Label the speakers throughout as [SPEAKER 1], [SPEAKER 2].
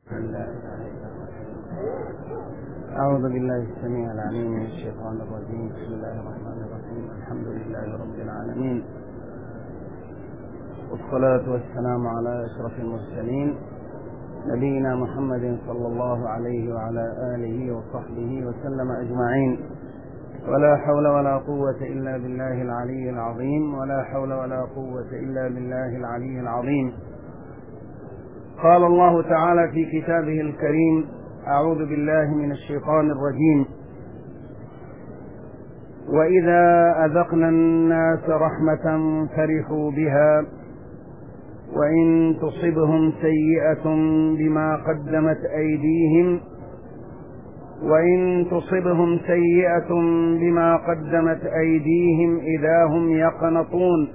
[SPEAKER 1] أعوذ بالله السميع العليم من الشيطان الرجيم. بسم الله الرحمن الرحيم. الحمد لله رب العالمين، والصلاة والسلام على أشرف المرسلين نبينا محمد صلى الله عليه وعلى آله وصحبه وسلم أجمعين. ولا حول ولا قوة إلا بالله العلي العظيم، ولا حول ولا قوة إلا بالله العلي العظيم. قال الله تعالى في كتابه الكريم: أعوذ بالله من الشيطان الرجيم: وإذا أذقنا الناس رحمة فرحوا بها وإن تصبهم سيئة بما قدمت أيديهم إذا هم يقنطون.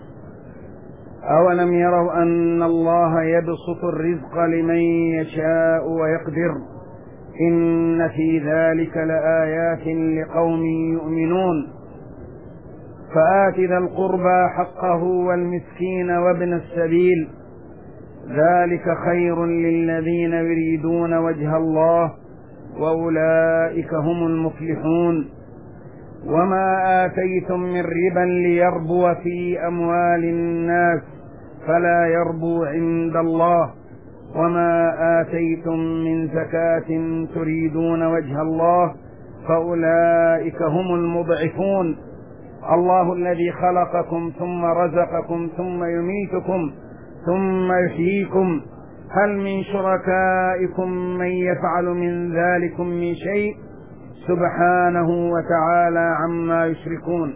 [SPEAKER 1] أولم يروا أن الله يبسط الرزق لمن يشاء ويقدر إن في ذلك لآيات لقوم يؤمنون. فآت ذا القربى حقه والمسكين وابن السبيل ذلك خير للذين يريدون وجه الله وأولئك هم المفلحون. وما آتيتم من ربا ليربو في أموال الناس فلا يربو عند الله، وما آتيتم من زكاة تريدون وجه الله فأولئك هم المضعفون. الله الذي خلقكم ثم رزقكم ثم يميتكم ثم يحييكم، هل من شركائكم من يفعل من ذلكم من شيء؟ سبحانه وتعالى عما يشركون.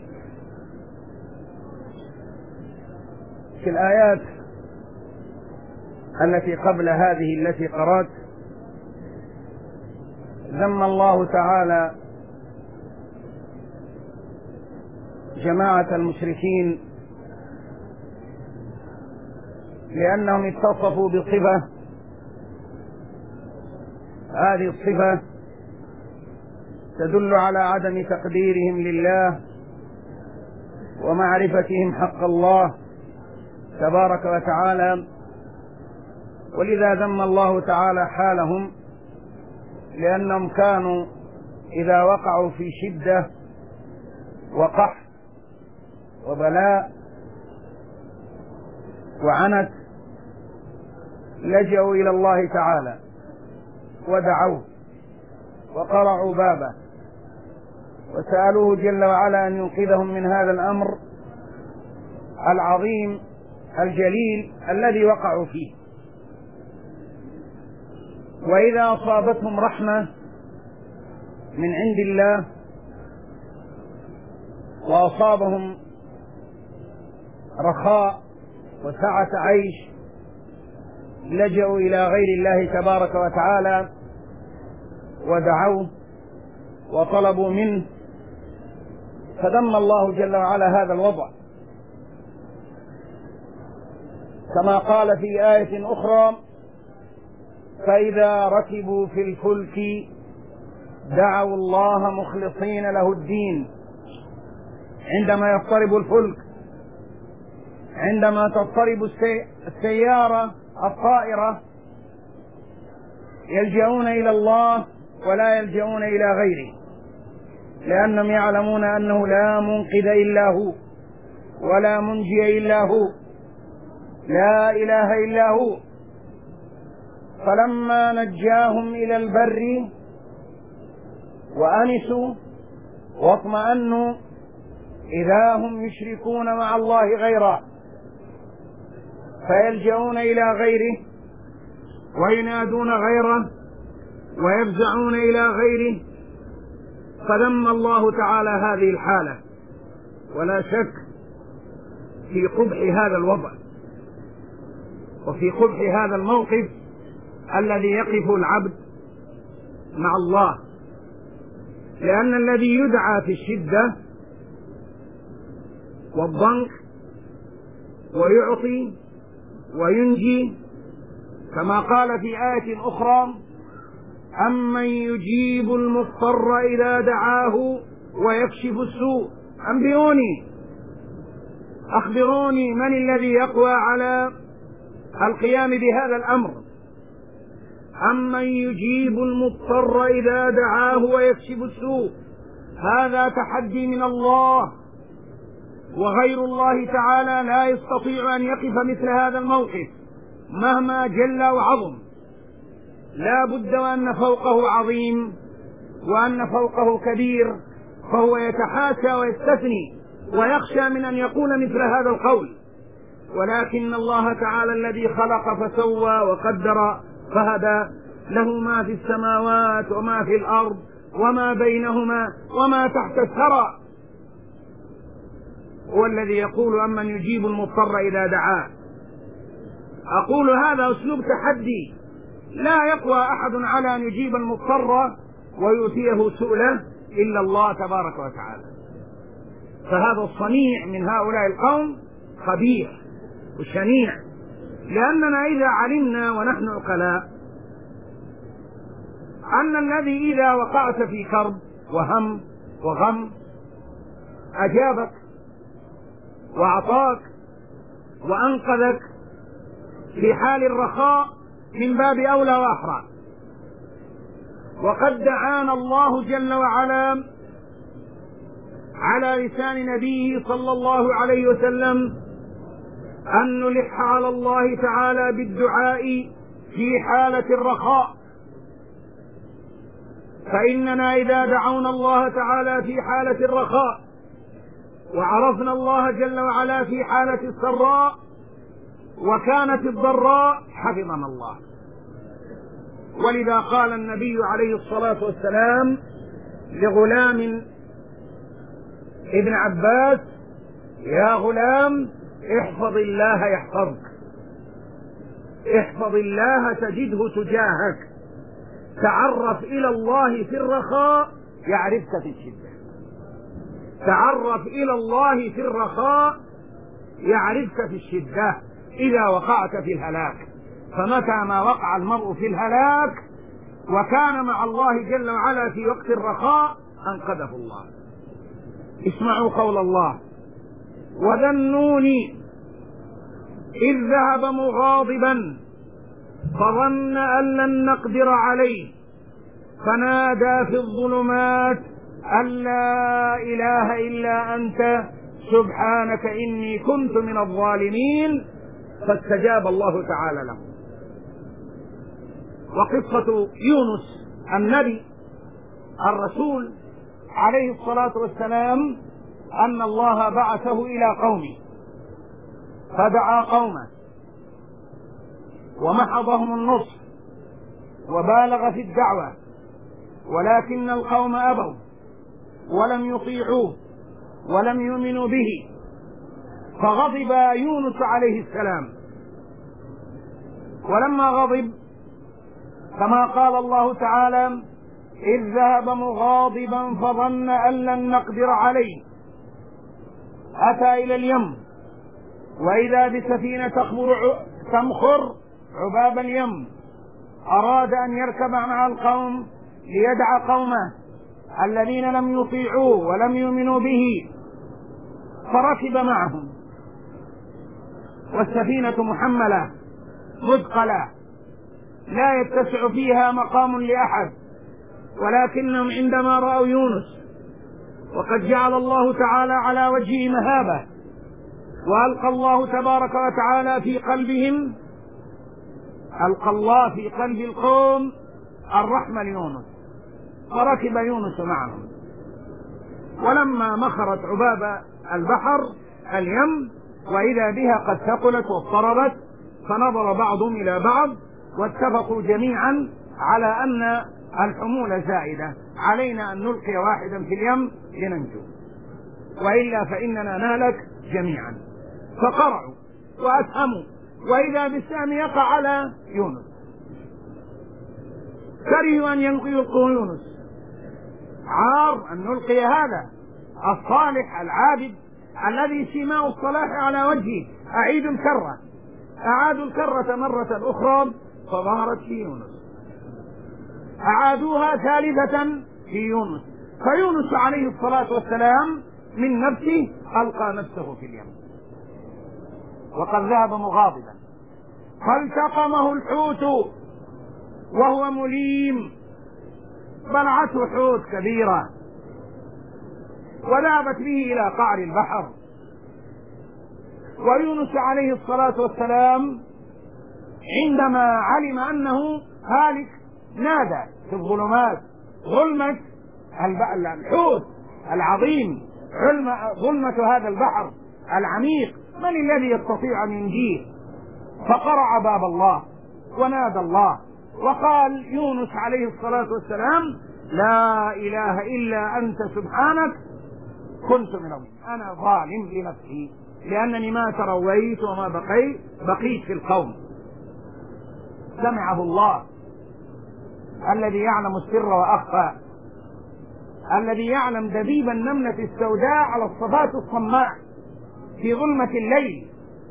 [SPEAKER 1] في الآيات التي قبل هذه التي قرأت ذم الله تعالى جماعة المشركين لأنهم اتصفوا بصفة، هذه الصفة تدل على عدم تقديرهم لله ومعرفتهم حق الله تبارك وتعالى، ولذا ذم الله تعالى حالهم، لأنهم كانوا إذا وقعوا في شدة وقحط وبلاء وعنت لجأوا إلى الله تعالى ودعوه وقرعوا بابه وسألوه جل وعلا أن ينقذهم من هذا الأمر العظيم الجليل الذي وقعوا فيه. وإذا أصابتهم رحمة من عند الله وأصابهم رخاء وسعة عيش لجأوا إلى غير الله تبارك وتعالى ودعوه وطلبوا منه، فذم الله جل وعلا هذا الوضع، كما قال في آية أخرى: فإذا ركبوا في الفلك دعوا الله مخلصين له الدين. عندما يضطرب الفلك، عندما تضطرب السيارة الطائرة، يلجؤون إلى الله ولا يلجؤون إلى غيره، لأنهم يعلمون أنه لا منقذ إلا هو ولا منجي إلا هو، لا إله إلا هو. فلما نجاهم إلى البر وأنسوا واطمأنوا إذا هم يشركون مع الله غيره، فيلجؤون إلى غيره وينادون غيره ويفزعون إلى غيره. فذم الله تعالى هذه الحالة، ولا شك في قبح هذا الوضع وفي قبح هذا الموقف الذي يقف العبد مع الله، لأن الذي يدعى في الشدة والضنك ويعطي وينجي، كما قال في آية أخرى: أمن يجيب المضطر إذا دعاه ويكشف السوء. أخبروني من الذي يقوى على القيام بهذا الأمر؟
[SPEAKER 2] أمن يجيب المضطر إذا دعاه ويكشف السوء. هذا تحدي من الله، وغير الله تعالى لا يستطيع أن يقف مثل هذا الموقف مهما جل وعظم. لا بد وأن فوقه عظيم وأن فوقه كبير، فهو يتحاشى ويستثني ويخشى من أن يقول مثل هذا القول. ولكن الله تعالى الذي خلق فسوى وقدر فهدى، له ما في السماوات وما في الأرض وما بينهما وما تحت الثرى، هو الذي يقول أمن يجيب المضطر إذا دعاه. أقول هذا أسلوب تحدي، لا يقوى أحد على أن يجيب المضطر ويؤتيه سؤله إلا الله تبارك وتعالى. فهذا الصنيع من هؤلاء القوم خبيث وشنيع، لأننا إذا علمنا ونحن عقلاء أن الذي إذا وقعت في كرب وهم وغم أجابك وأعطاك وأنقذك في حال الرخاء من باب أولى وأحرى. وقد دعانا الله جل وعلا على لسان نبيه صلى الله عليه وسلم أن نلح على الله تعالى بالدعاء في حالة الرخاء، فإننا إذا دعونا الله تعالى في حالة الرخاء وعرفنا الله جل وعلا في حالة السراء وكانت الضراء حفظنا الله. ولذا قال النبي عليه الصلاة والسلام لغلام ابن عباس: يا غلام احفظ الله يحفظك، احفظ الله تجده تجاهك، تعرف إلى الله في الرخاء يعرفك في الشدة، تعرف إلى الله في الرخاء يعرفك في الشدة إذا وقعت في الهلاك. فمتى ما وقع المرء في الهلاك وكان مع الله جل وعلا في وقت الرخاء أنقذه الله. اسمعوا قول الله: وذا النون إذ ذهب مغاضبا فظن أن لن نقدر عليه فنادى في الظلمات أن لا إله إلا أنت سبحانك إني كنت من الظالمين فاستجاب الله تعالى له. وقصة يونس النبي الرسول عليه الصلاة والسلام أن الله بعثه إلى قومه فدعا قومه ومحضهم النصح وبالغ في الدعوة، ولكن القوم أبوا ولم يطيعوه ولم يؤمنوا به، فغضب يونس عليه السلام. ولما غضب كما قال الله تعالى: إذ ذهب مغاضبا فظن أن لن نقدر عليه أتى إلى اليم وإذا بسفينة تمخر عباب اليم، أراد أن يركب مع القوم ليدعى قومه الذين لم يطيعوه ولم يؤمنوا به، فركب معهم والسفينة محملة مثقلة لا يتسع فيها مقام لأحد، ولكنهم عندما رأوا يونس وقد جعل الله تعالى على وجهه مهابة وألقى الله تبارك وتعالى في قلبهم، ألقى الله في قلب القوم الرحمة ليونس، فركب يونس معهم. ولما مخرت عباب البحر اليم وإذا بها قد ثقلت واضطربت، فنظر بعضهم إلى بعض واتفقوا جميعا على أن الحمولة زائدة، علينا أن نلقي واحدا في اليم لننجو وإلا فإننا نهلك جميعا. فقرعوا وأسهموا وإذا بالسهم يقع على يونس، كرهوا أن يلقوا يونس، عار أن نلقي هذا الصالح العابد الذي سماء الصلاح على وجهه. أعيدوا الكرة، أعادوا الكرة مرة أخرى فظهرت في يونس، أعادوها ثالثة في يونس، فيونس عليه الصلاة والسلام من نفسه ألقى نفسه في اليم وقد ذهب مغاضبا، فالتقمه الحوت وهو مليم، بلعته حوت كبيرة وذهبت به إلى قعر البحر. ويونس عليه الصلاة والسلام عندما علم أنه هالك نادى في الظلمات ظلمة الحوت العظيم، ظلمة هذا البحر العميق، من الذي يستطيع أن ينجيه؟ فقرع باب الله ونادى الله وقال يونس عليه الصلاة والسلام: لا إله إلا أنت سبحانك كنت من الظالمين. أنا ظالم لنفسي لأنني ما ترويت وما بقيت في القوم. سمعه الله الذي يعلم السر وأخفى، الذي يعلم دبيب النملة السوداء على الصفات الصماء في ظلمة الليل،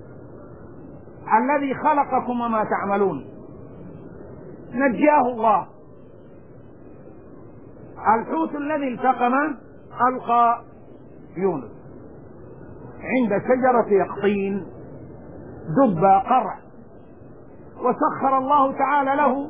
[SPEAKER 2] الذي خلقكم وما تعملون. نجاه الله. الحوت الذي التقم ألقى يونس عند شجرة يقطين دب قرع، وسخر الله تعالى له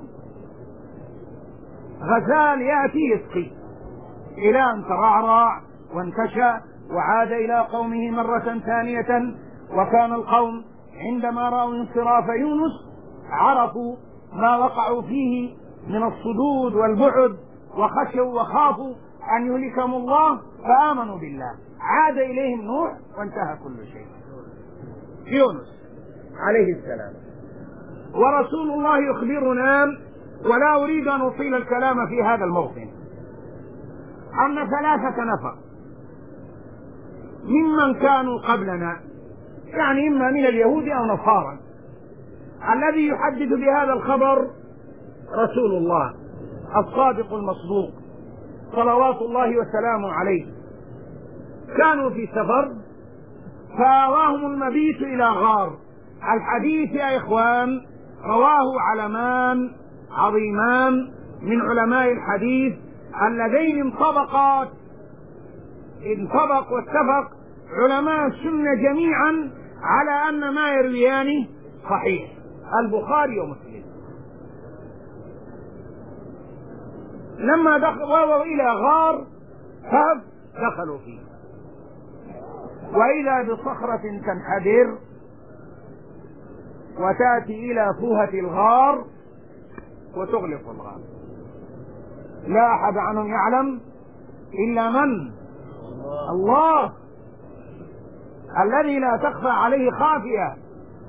[SPEAKER 2] غزال يأتي يسقي إلى أن ترعرع وانتشى وعاد إلى قومه مرة ثانية. وكان القوم عندما رأوا انصراف يونس عرفوا ما وقعوا فيه من الصدود والبعد، وخشوا وخافوا أن يهلكهم الله فآمنوا بالله. عاد إليهم نوح وانتهى كل شيء. يونس عليه السلام. ورسول الله يخبرنا، ولا أريد أن أطيل الكلام في هذا الموطن، أن 3 نفر ممن كانوا قبلنا، يعني إما من اليهود أو نصارى، الذي يحدث بهذا الخبر رسول الله الصادق المصدوق صلوات الله وسلامه عليه. كانوا في سفر فآواهم المبيت إلى غار. الحديث يا إخوان رواه علمان عظيمان من علماء الحديث اللذين انطبق واتفق علماء السنة جميعا على أن ما يرويان صحيح، البخاري ومسلم. لما دخلوا إلى غار دخلوا فيه، وإذا بصخرة تنحدر وتأتي إلى فوهة الغار وتغلق الغار. لا أحد عنهم يعلم إلا من؟ الله الذي لا تخفى عليه خافية.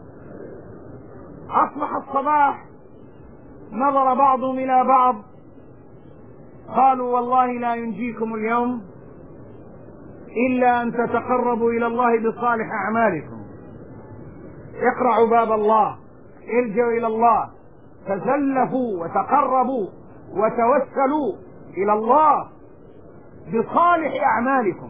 [SPEAKER 2] أصبح الصباح، نظر بعضهم إلى بعض قالوا: والله لا ينجيكم اليوم إلا أن تتقربوا إلى الله بصالح أعمالكم. اقرعوا باب الله، ارجعوا إلى الله، تزلفوا وتقربوا وتوسلوا إلى الله بصالح أعمالكم.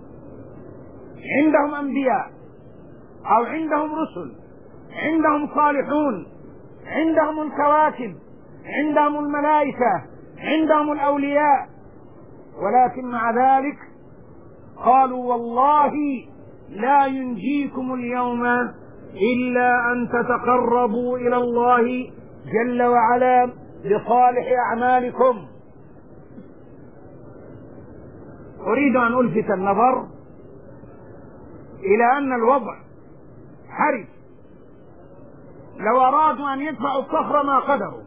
[SPEAKER 2] عندهم أنبياء أو عندهم رسل، عندهم صالحون، عندهم الكواكب، عندهم الملائكة، عندهم الأولياء، ولكن مع ذلك قالوا: والله لا ينجيكم اليوم إلا أن تتقربوا إلى الله جل وعلا بصالح أعمالكم. أريد أن ألفت النظر إلى أن الوضع حرج. لو أرادوا أن يدفعوا الصخرة ما قدروا،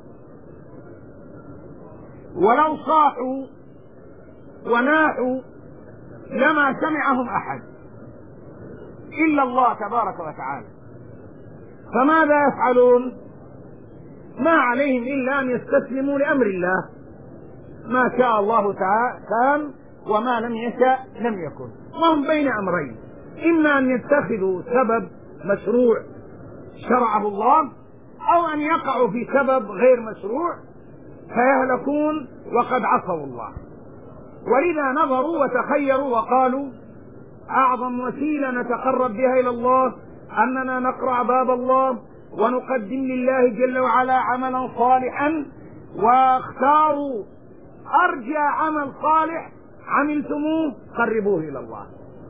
[SPEAKER 2] ولو صاحوا وناحوا لما سمعهم أحد إلا الله تبارك وتعالى. فماذا يفعلون؟ ما عليهم إلا أن يستسلموا لأمر الله، ما شاء الله تعالى كان وما لم يشاء لم يكن. وهم بين أمرين: إما أن يتخذوا سبب مشروع شرعه الله، أو أن يقعوا في سبب غير مشروع فيهلكون وقد عصوا الله. ولذا نظروا وتخيروا وقالوا: أعظم وسيلة نتقرب بها إلى الله أننا نقرع باب الله ونقدم لله جل وعلا عملا صالحا، واختاروا أرجى عمل صالح عملتموه قربوه إلى الله.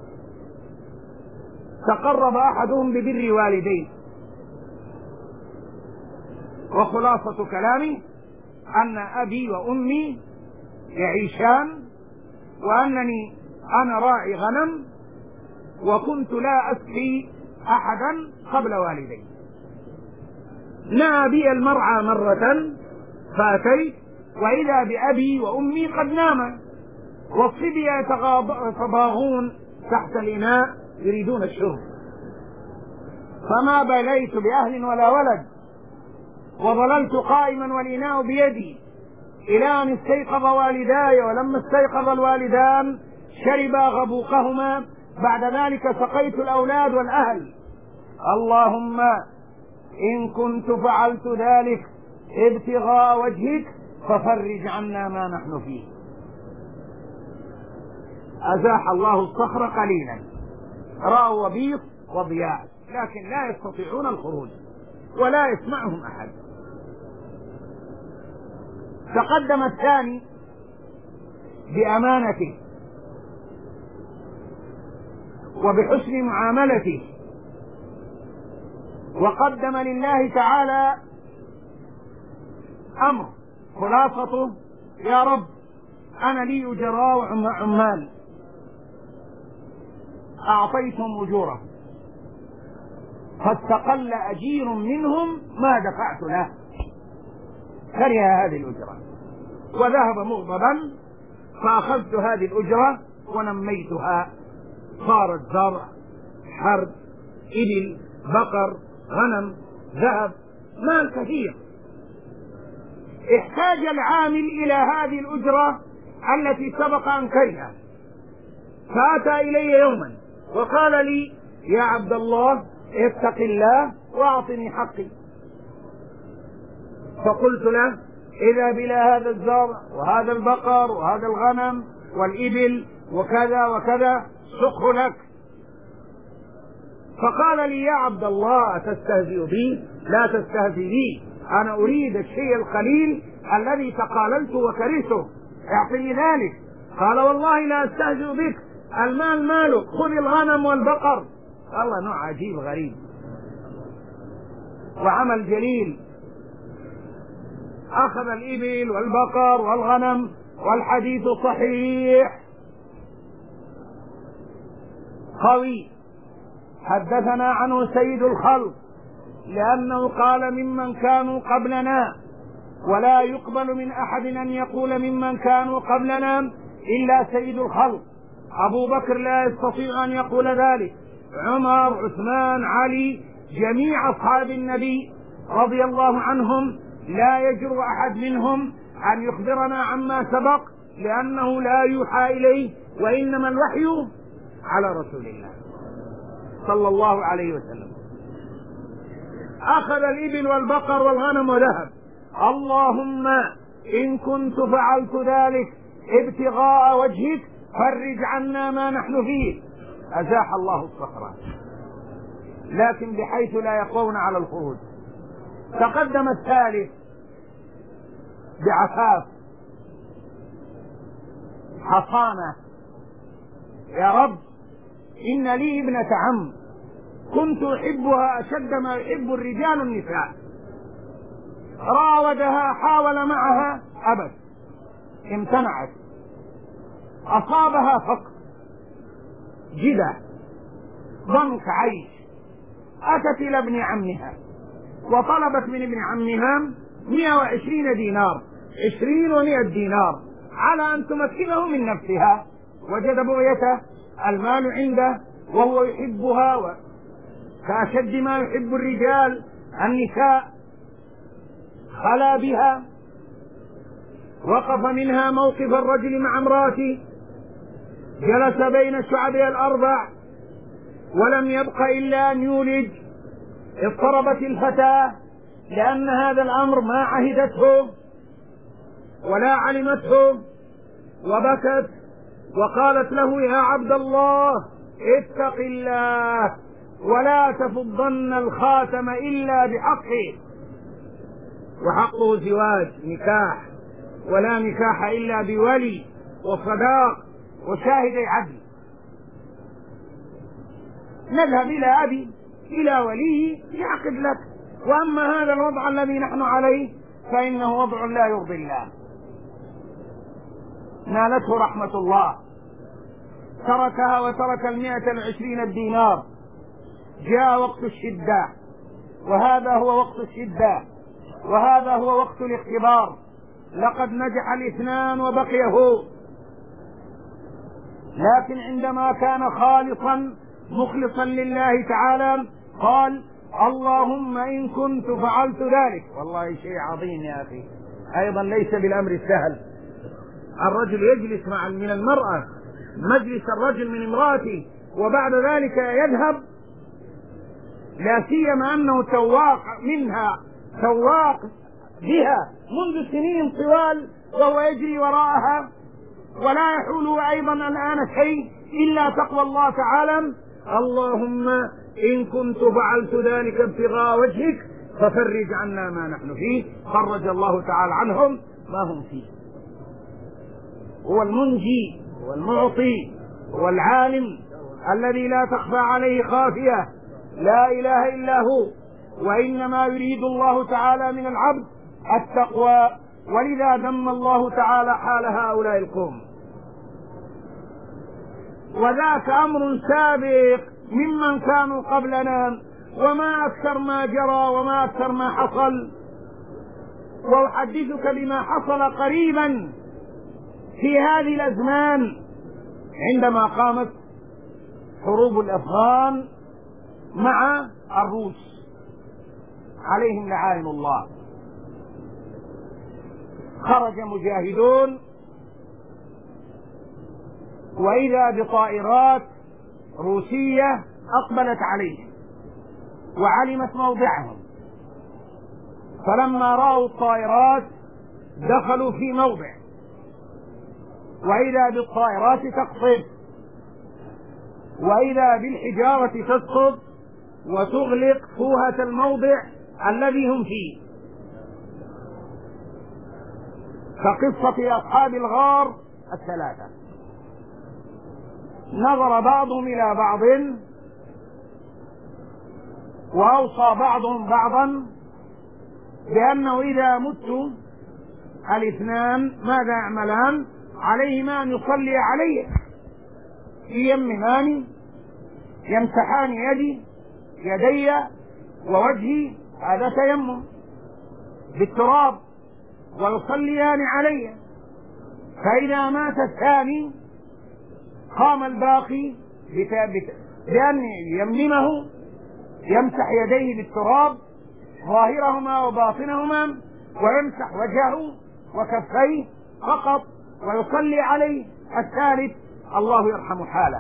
[SPEAKER 2] تقرب أحدهم ببر والديه. وخلاصة كلامي أن أبي وأمي يعيشان، وأنني أنا راعي غنم، وكنت لا أسقي أحدا قبل والدي. نأى بي المرعى مرة فأتيت وإذا بأبي وأمي قد ناما، والصبي يتضاغون تحت الإناء يريدون الشرب، فما بليت بأهل ولا ولد، وظللت قائما والإناء بيدي إلى أن استيقظ والداي، ولما استيقظ الوالدان شربا غبوقهما، بعد ذلك سقيت الأولاد والأهل. اللهم إن كنت فعلت ذلك ابتغاء وجهك ففرج عنا ما نحن فيه. أزاح الله الصخر قليلا، رأوا وبيض وضياء، لكن لا يستطيعون الخروج ولا يسمعهم أحد. تقدم الثاني بأمانته وبحسن معاملته، وقدم لله تعالى أمر خلاصته: يا رب أنا لي أجراء وعمال أعطيتهم أجورهم، فاستقل أجير منهم ما دفعت له، كره هذه الأجرة وذهب مغضبا، فأخذت هذه الأجرة ونميتها، صارت زرع، حرب، إبل، بقر، غنم، ذهب، مال كثير. احتاج العامل إلى هذه الأجرة التي سبق أن كرهها، فأتى إلي يوما وقال لي: يا عبد الله اتق الله واعطني حقي. فقلت له: إذا بلا هذا الزرع وهذا البقر وهذا الغنم والإبل وكذا وكذا سقه لك. فقال لي: يا عبد الله أتستهزئ بي؟ لا تستهزئ بي، أنا أريد الشيء القليل الذي تقاللت وكرهته، اعطني ذلك. قال: والله لا أستهزئ بك، المال مالك، خذ الغنم والبقر. الله نوع عجيب غريب وعمل جليل. أخذ الإبل والبقر والغنم، والحديث صحيح قوي، حدثنا عنه سيد الخلق، لأنه قال: ممن كانوا قبلنا، ولا يقبل من أحد أن يقول ممن كانوا قبلنا إلا سيد الخلق. أبو بكر لا يستطيع أن يقول ذلك، عمر، عثمان، علي، جميع أصحاب النبي رضي الله عنهم لا يجرؤ أحد منهم أن يخبرنا عما سبق، لأنه لا يوحى إليه، وإنما الوحي على رسول الله صلى الله عليه وسلم. أخذ الإبل والبقر والغنم وذهب. اللهم إن كنت فعلت ذلك ابتغاء وجهك فرج عنا ما نحن فيه. أزاح الله الصخرة، لكن بحيث لا يقوون على الخروج. تقدم الثالث بعفاف، حصانة: يا رب إن لي ابنة عم كنت أحبها أشد ما يحب الرجال النساء، راودها، حاول معها، أبت، امتنعت، أصابها فقر، جدة، ضنك عيش، أتت إلى ابن عمها وطلبت من ابن عمها 120 دينار، 20 و100 دينار، على أن تمكنه من نفسها. وجد بغيته، المال عنده وهو يحبها كأشد ما يحب الرجال النساء، خلا بها، وقف منها موقف الرجل مع امراته، جلس بين شعبها الأربع ولم يبق إلا أن يولج. اضطربت الفتاة لأن هذا الأمر ما عهدته ولا علمته، وبكت وقالت له: يا عبد الله اتق الله ولا تفضن الخاتم إلا بحقه، وحقه زواج نكاح، ولا نكاح إلا بولي وصداق وشاهدي عدل. نذهب إلى أبي إلى وليه يعقد لك، وأما هذا الوضع الذي نحن عليه فإنه وضع لا يرضي الله. نالته رحمة الله، تركها وترك 120 دينار. جاء وقت الشدة، وهذا هو وقت الشدة، وهذا هو وقت الاختبار. لقد نجح الاثنان وبقي هو، لكن عندما كان خالصا مخلصا لله تعالى قال: اللهم إن كنت فعلت ذلك. والله شيء عظيم يا أخي، أيضا ليس بالأمر السهل. الرجل يجلس من المرأة مجلس الرجل من امرأته، وبعد ذلك يذهب، لا سيما أنه تواق منها، تواق بها منذ سنين طوال، وهو يجري وراءها، ولا يحول أيضا الآن شيء إلا تقوى الله تعالى. اللهم إن كنت فعلت ذلك ابتغاء وجهك ففرج عنا ما نحن فيه. فرج الله تعالى عنهم ما هم فيه. هو المنجي والمعطي والعالم الذي لا تخفى عليه خافية، لا إله إلا هو. وإنما يريد الله تعالى من العبد التقوى، ولذا ذم الله تعالى حال هؤلاء القوم. وذاك أمر سابق ممن كانوا قبلنا، وما أكثر ما جرى وما أكثر ما حصل. وأحدثك بما حصل قريبا في هذه الأزمان عندما قامت حروب الأفغان مع الروس عليهم لعائن الله. خرج مجاهدون وإذا بطائرات روسية أقبلت عليهم وعلمت موضعهم، فلما رأوا الطائرات دخلوا في موضع، وإذا بالطائرات تقصف، وإذا بالحجارة تسقط وتغلق فوهة الموضع الذي هم فيه، كقصة أصحاب الغار الثلاثة. نظر بعضهم إلى بعض وأوصى بعضهم بعضا بأنه إذا مت الاثنان ماذا يعملان؟ عليهما أن يصلي عليه ييممان يمسحان يدي ووجهي، هذا تيمم بالتراب، ويصليان عليه. فإذا مات الثاني قام الباقي بأن يمنمه، يمسح يديه بالتراب ظاهرهما وباطنهما، ويمسح وجهه وكفيه فقط ويصلي عليه. الثالث الله يرحم حاله.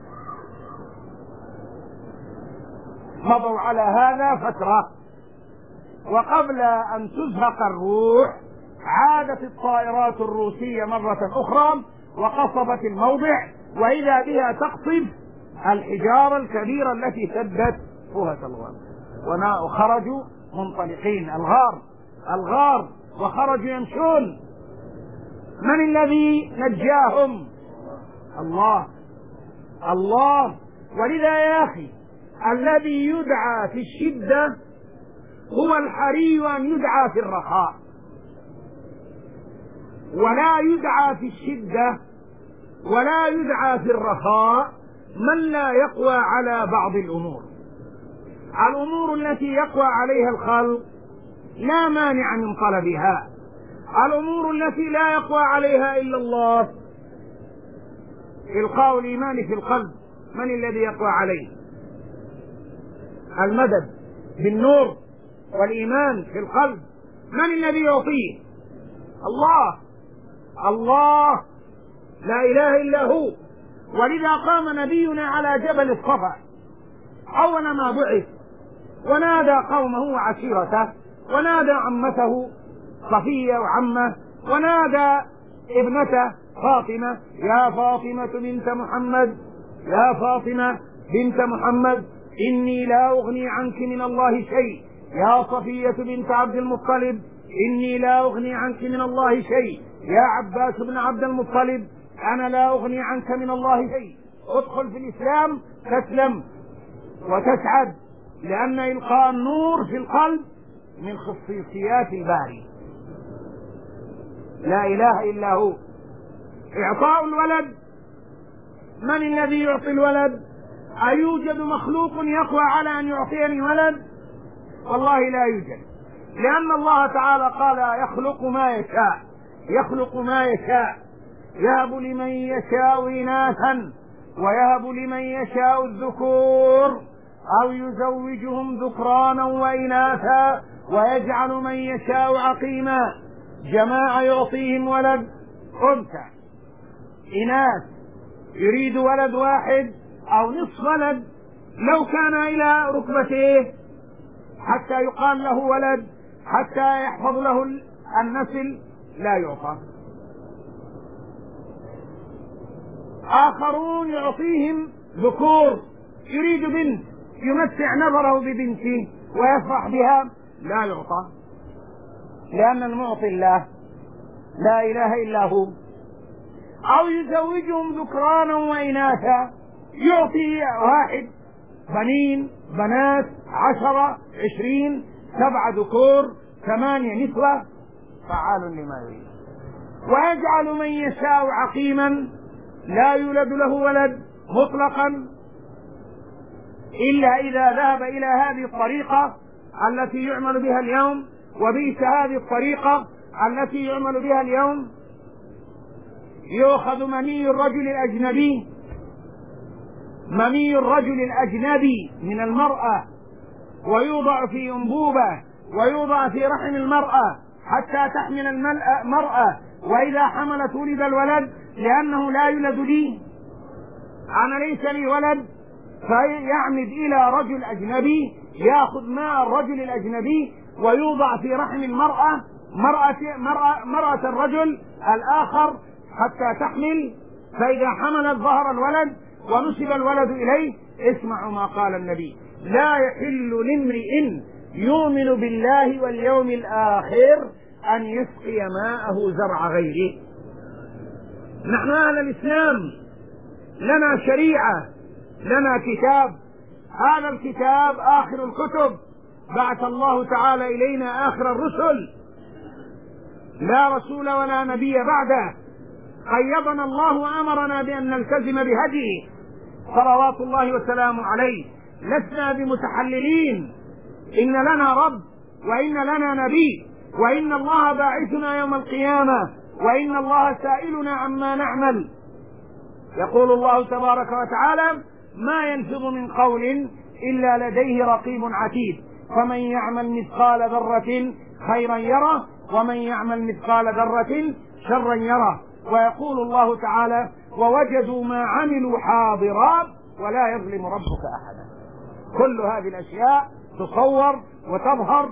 [SPEAKER 2] مضوا على هذا فترة، وقبل أن تزهق الروح عادت الطائرات الروسية مرة أخرى وقصفت الموضع، وإذا بها تقصف الحجارة الكبيرة التي سدت فوهة الغار، وخرجوا منطلقين الغار وخرجوا يمشون. من الذي نجاهم؟ الله. ولذا يا أخي الذي يدعى في الشدة هو الحري أن يدعى في الرخاء، ولا يدعى في الشدة ولا يدعى في الرخاء من لا يقوى على بعض الأمور التي يقوى عليها الخلق لا مانع من طلبها. الأمور التي لا يقوى عليها إلا الله، إلقاء الإيمان في القلب، من الذي يقوى عليه؟ المدد بالنور والإيمان في القلب، من الذي يعطيه؟ الله لا إله إلا هو. ولذا قام نبينا على جبل الصفا أول ما بعث، ونادى قومه وعشيرته، ونادى عمته صفية وعمه، ونادى ابنته فاطمة: يا فاطمة بنت محمد، يا فاطمة بنت محمد، إني لا أغني عنك من الله شيء. يا صفية بنت عبد المطلب، إني لا أغني عنك من الله شيء. يا عباس بن عبد المطلب، أنا لا أغني عنك من الله شيء. ادخل في الإسلام تسلم وتسعد، لأن إلقاء النور في القلب من خصوصيات الباري. لا إله إلا هو. إعطاء الولد، من الذي يعطي الولد؟ أيوجد مخلوق يقوى على أن يعطيني ولد؟ والله لا يوجد، لأن الله تعالى قال يخلق ما يشاء، يخلق ما يشاء، يهب لمن يشاء إناثا ويهب لمن يشاء الذكور أو يزوجهم ذكرانا وإناثا ويجعل من يشاء عقيما. جماعة يعطيهم ولد أنثى إناث، يريد ولد واحد أو نصف ولد لو كان إلى ركبته حتى يقال له ولد، حتى يحفظ له النسل، لا يعطى. آخرون يعطيهم ذكور، يريد بنت يمتع نظره ببنته ويفرح بها، لا يعطى، لأن المعطي الله لا إله إلا هو. أو يزوجهم ذكرانا وإناثا، يعطي واحد بنين بنات 10 20 7 ذكور 8 نسوة، فعال لما يريد. ويجعل من يشاء عقيما، لا يولد له ولد مطلقا إلا إذا ذهب إلى هذه الطريقة التي يعمل بها اليوم. وبئس هذه الطريقة التي يعمل بها اليوم، يؤخذ مني الرجل الأجنبي، مني الرجل الأجنبي من المرأة، ويوضع في أنبوبة ويوضع في رحم المرأة حتى تحمل المرأة، وإذا حملت ولد الولد، لأنه لا يولد لي، أنا ليس لي ولد، فيعمد إلى رجل أجنبي يأخذ ماء الرجل الأجنبي ويوضع في رحم المرأة، مرأة الرجل الآخر حتى تحمل، فإذا حملت ظهر الولد ونسب الولد إليه. اسمعوا ما قال النبي: لا يحل لامرئ يؤمن بالله واليوم الآخر أن يسقي ماءه زرع غيره. نحن أهل الإسلام لنا شريعة، لنا كتاب، هذا الكتاب آخر الكتب، بعث الله تعالى إلينا آخر الرسل، لا رسول ولا نبي بعده، قيضنا الله وأمرنا بأن نلتزم بهديه صلوات الله وسلامه عليه. لسنا بمتحللين، إن لنا رب وإن لنا نبي، وإن الله باعثنا يوم القيامة، وإن الله سائلنا عما نعمل. يقول الله تبارك وتعالى: ما يلفظ من قول إلا لديه رقيب عتيد، فمن يعمل مثقال ذرة خيرا يره ومن يعمل مثقال ذرة شرا يره. ويقول الله تعالى: ووجدوا ما عملوا حاضرا ولا يظلم ربك أحدا. كل هذه الأشياء تصور وتظهر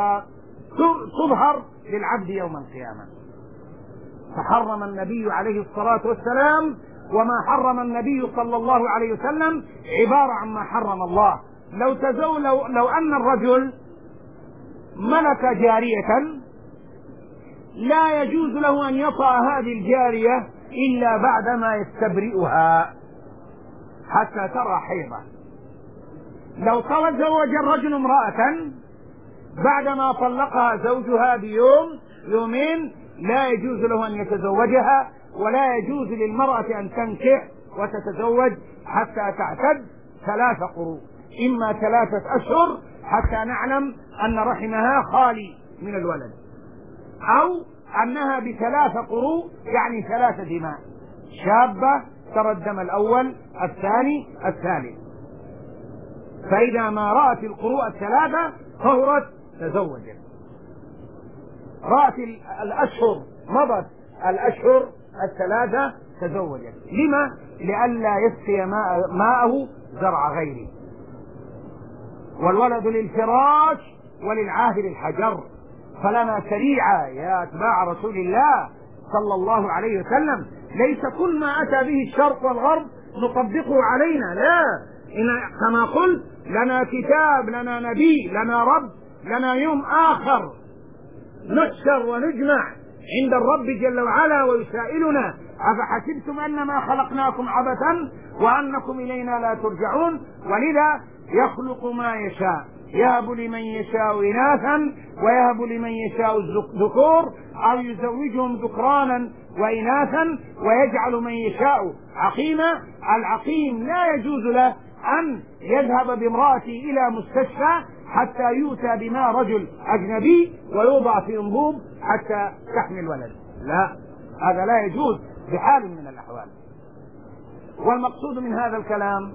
[SPEAKER 2] وتظهر للعبد يوم القيامة. فحرم النبي عليه الصلاة والسلام، وما حرم النبي صلى الله عليه وسلم عبارة عما حرم الله. لو أن الرجل ملك جارية لا يجوز له أن يطأ هذه الجارية إلا بعدما يستبرئها حتى ترى حيضة. لو تزوج الرجل امرأة بعدما طلقها زوجها بيوم يومين لا يجوز له أن يتزوجها، ولا يجوز للمرأة أن تنكح وتتزوج حتى تعتد 3 قروء، إما 3 أشهر حتى نعلم أن رحمها خالي من الولد، أو أنها ب3 قروء يعني 3 دماء، شابة ترى الدم الأول الثاني الثالث، فإذا ما رأت القروء 3 طهرت تزوجت. رأت الأشهر مضت الأشهر 3 تزوجت. لما؟ لئلا يسقي ماءه زرع غيره. والولد للفراش وللعاهر الحجر. فلنا شريعة يا أتباع رسول الله صلى الله عليه وسلم، ليس كل ما أتى به الشرق والغرب نطبقه علينا، لا، كما قلت لنا كتاب، لنا نبي، لنا رب، لنا يوم آخر نحشر ونجمع عند الرب جل وعلا ويسائلنا: أفحسبتم أنما خلقناكم عبثا وأنكم إلينا لا ترجعون. ولذا يخلق ما يشاء، يهب لمن يشاء إناثا ويهب لمن يشاء الذكور أو يزوجهم ذكرانا وإناثا ويجعل من يشاء عقيما. العقيم لا يجوز له أن يذهب بامرأته إلى مستشفى حتى يؤتى بما رجل أجنبي ويوضع في أنبوب حتى تحمل ولد، لا، هذا لا يجوز بحال من الأحوال. والمقصود من هذا الكلام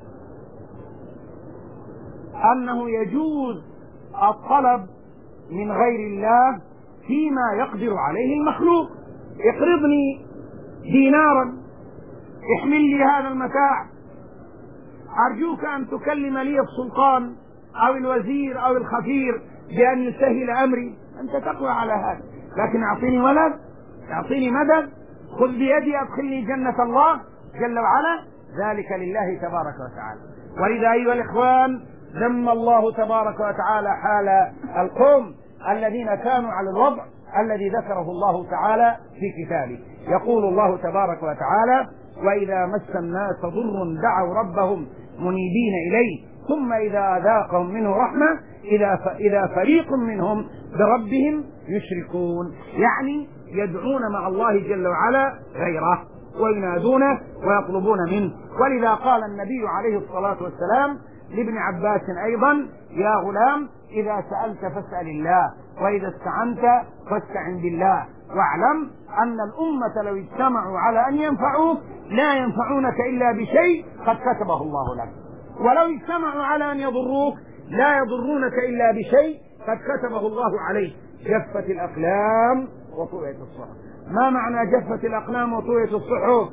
[SPEAKER 2] أنه يجوز الطلب من غير الله فيما يقدر عليه المخلوق. اقرضني دينارا، احمل لي هذا المتاع، أرجوك أن تكلم لي السلطان أو الوزير أو الخفير بأن يسهل أمري، أنت تقوى على هذا. لكن أعطيني ولد، أعطيني مدد، خذ بيدي أدخلني جنة الله جل وعلا، ذلك لله تبارك وتعالى. ولذا أيها الإخوان ذم الله تبارك وتعالى حال القوم الذين كانوا على الوضع الذي ذكره الله تعالى في كتابه. يقول الله تبارك وتعالى: وإذا مس الناس ضر دعوا ربهم منيبين إليه ثم إذا أذاقهم منه رحمة إذا فريق منهم بربهم يشركون، يعني يدعون مع الله جل وعلا غيره وينادونه ويطلبون منه. ولذا قال النبي عليه الصلاة والسلام لابن عباس أيضا: يا غلام إذا سألت فاسأل الله وإذا استعنت فاستعن بالله، واعلم أن الأمة لو اجتمعوا على أن ينفعوك لا ينفعونك إلا بشيء قد كتبه الله لك، ولو اجتمعوا على أن يضروك لا يضرونك إلا بشيء قد كتبه الله عليك. جفت الأقلام وطويت الصحف. ما معنى جفت الأقلام وطويت الصحف؟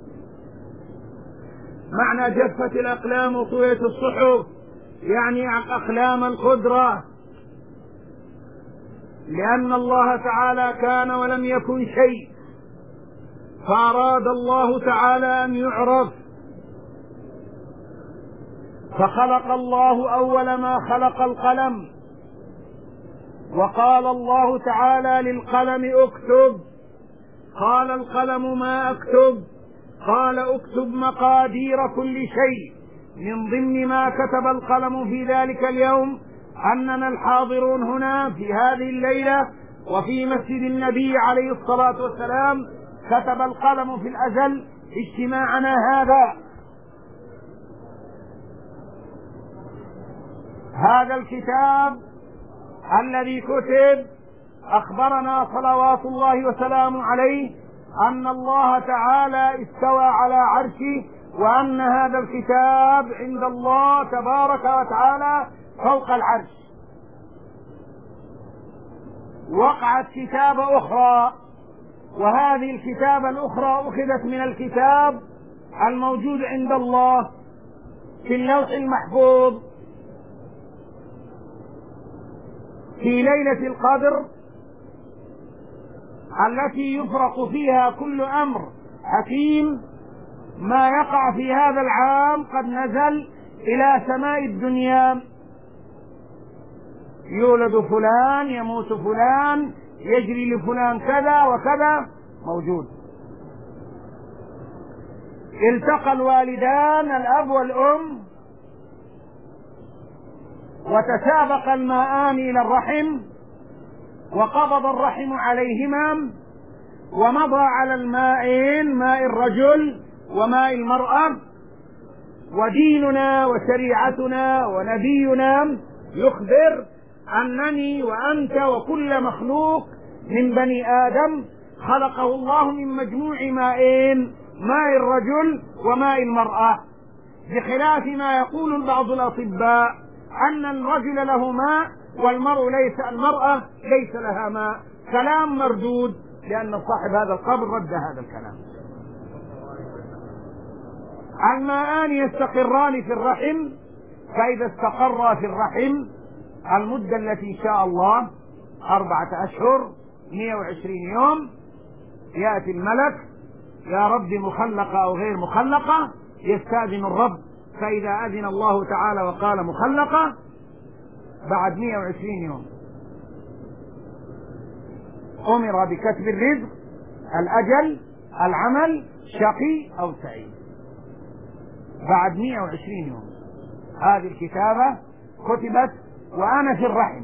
[SPEAKER 2] معنى جفت الأقلام وطويت الصحف يعني أقلام القدرة، لأن الله تعالى كان ولم يكن شيء، فأراد الله تعالى أن يعرف، فخلق الله أول ما خلق القلم، وقال الله تعالى للقلم اكتب، قال القلم ما اكتب؟ قال اكتب مقادير كل شيء. من ضمن ما كتب القلم في ذلك اليوم أننا الحاضرون هنا في هذه الليلة وفي مسجد النبي عليه الصلاة والسلام كتب القلم في الأزل اجتماعنا هذا الكتاب الذي كتب أخبرنا صلوات الله وسلامه عليه أن الله تعالى استوى على عرشه، وأن هذا الكتاب عند الله تبارك وتعالى فوق العرش. وقعت كتابة أخرى، وهذه الكتابة الأخرى أخذت من الكتاب الموجود عند الله في اللوح المحفوظ في ليلة القدر التي يفرق فيها كل أمر حكيم. ما يقع في هذا العام قد نزل إلى سماء الدنيا، يولد فلان، يموت فلان، يجري لفلان كذا وكذا، موجود. التقى الوالدان الأب والأم وتسابق الماءان إلى الرحم، وقبض الرحم عليهما، ومضى على الماءين، ماء الرجل وماء المرأة. وديننا وشريعتنا ونبينا يخبر أنني وأنت وكل مخلوق من بني آدم خلقه الله من مجموع ماءين، ماء الرجل وماء المرأة، بخلاف ما يقول بعض الأطباء أن الرجل له ماء والمرأة ليس لها ماء. كلام مردود، لأن صاحب هذا القبر رد هذا الكلام. الماءان يستقران في الرحم، فإذا استقرا في الرحم المدة التي شاء الله 4 أشهر 120 يوم، يأتي الملك: يا رب مخلقة أو غير مخلقة؟ يستأذن الرب، فإذا أذن الله تعالى وقال مخلقة بعد 120 يوم أمر بكتب الرزق، الأجل، العمل، شقي أو سعيد. بعد 120 يوم هذه الكتابة كتبت وأنا في الرحم،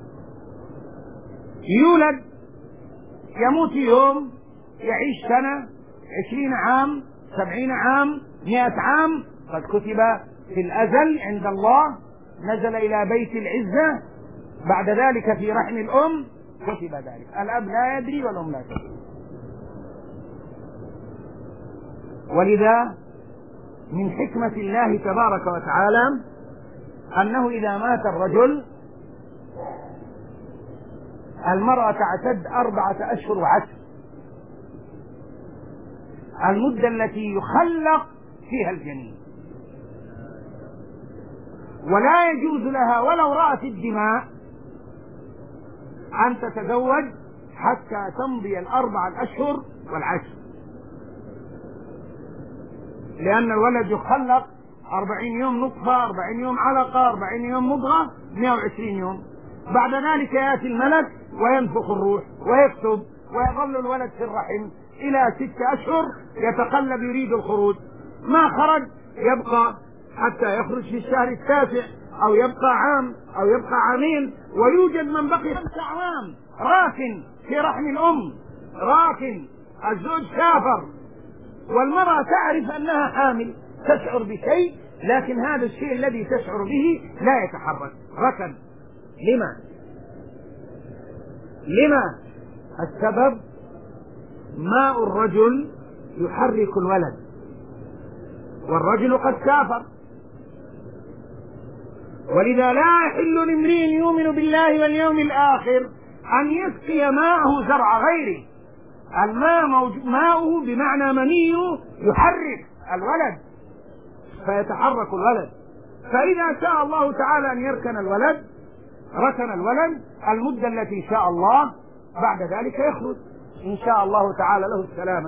[SPEAKER 2] يولد يموت يوم، يعيش سنة، 20 عام، 70 عام، 100 عام، قد كتب في الأزل عند الله، نزل إلى بيت العزة، بعد ذلك في رحم الأم كتب ذلك. الأب لا يدري والأم لا تدري. ولذا من حكمة الله تبارك وتعالى أنه إذا مات الرجل المرأة تعتد 4 أشهر وعشر، المدة التي يخلق فيها الجنين، ولا يجوز لها ولو رأت الدماء أن تتزوج حتى تمضي 4 أشهر والعشر، لأن الولد يخلق 40 يوم نطفة، 40 يوم علقة، 40 يوم مضغة، 120 يوم. بعد ذلك يأتي الملك وينفخ الروح ويكتب، ويظل الولد في الرحم إلى 6 أشهر يتقلب يريد الخروج، ما خرج يبقى حتى يخرج في الشهر التاسع، أو يبقى عام، أو يبقى عامين، ويوجد من بقي 5 أعوام راكن في رحم الأم، راكن، الزوج سافر، والمرأة تعرف أنها حامل، تشعر بشيء، لكن هذا الشيء الذي تشعر به لا يتحرك، ركن. لما؟ السبب ماء الرجل يحرك الولد، والرجل قد سافر، ولذا لا يحل لامرئ يؤمن بالله واليوم الآخر أن يسقي ماءه زرع غيره. الماء ماؤه بمعنى منيه يحرك الولد فيتحرك الولد، فإذا شاء الله تعالى أن يركن الولد ركن الولد المدة التي شاء الله، بعد ذلك يخرج إن شاء الله تعالى له السلامة.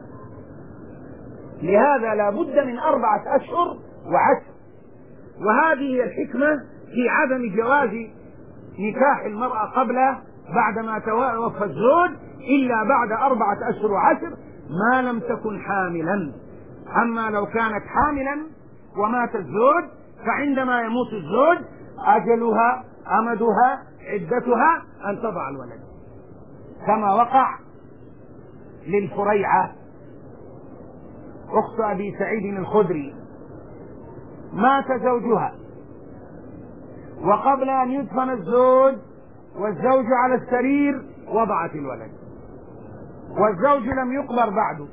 [SPEAKER 2] لهذا لا بد من 4 أشهر وعشر، وهذه هي الحكمة في عدم جواز نكاح المرأة قبل بعدما توفى الزوج إلا بعد 4 أشهر وعشر ما لم تكن حاملا. أما لو كانت حاملا ومات الزوج فعندما يموت الزوج أجلها، أمدها، عدتها أن تضع الولد، كما وقع للفريعة أخت أبي سعيد الخدري، مات زوجها وقبل أن يدفن الزوج والزوج على السرير وضعت الولد، والزوج لم يقبر بعده،